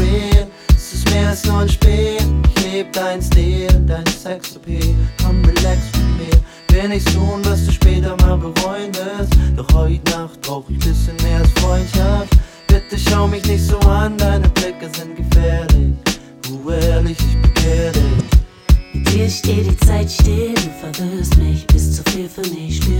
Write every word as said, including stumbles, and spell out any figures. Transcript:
real. Es ist mehr als nur ein Spiel. Ich leb dein Stil, dein Sexappeal. Komm, relax mit mir. Will nichts tun, was du später mal bereuen wirst. Doch heute Nacht brauch ich bisschen mehr als Freundschaft. Bitte schau mich nicht so an, deine Blicke sind gefährlich. Du ehrlich, ich bekehr dich. Mit dir steht die Zeit still, du verwirrst mich, bist zu viel für mich.